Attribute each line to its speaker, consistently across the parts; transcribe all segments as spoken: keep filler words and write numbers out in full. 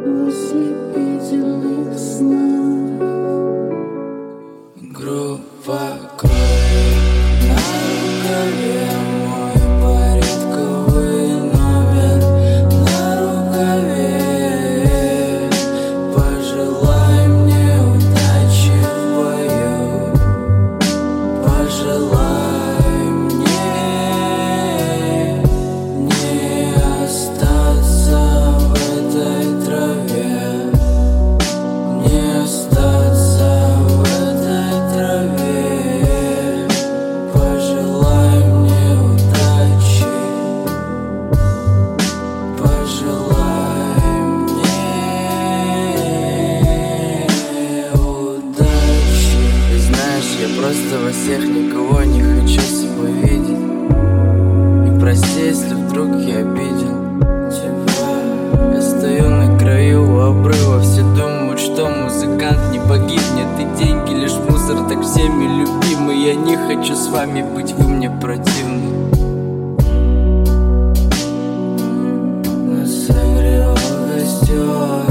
Speaker 1: ослепительных снов.
Speaker 2: Группа крови на рукаве, мой порядковый номер на рукаве. Пожелай мне удачи в бою, пожелай мне не остаться в этой траве, не остаться в этой траве. Пожелай мне удачи, пожелай мне удачи. И знаешь, я просто во всех никого не хочу с собой видеть. И прости, если вдруг я обидел тебя. Я стою на краю у обрыва, все думают, что музыкант не погибнет, и деньги лишь мусор, так всеми любимый. Я не хочу с вами быть, вы мне противны. Нас согрел костер,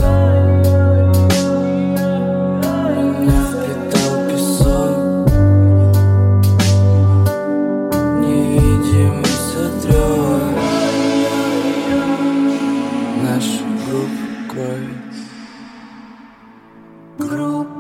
Speaker 2: меня впитал песок, невидимый сотрет нашу группу крови.
Speaker 1: Группа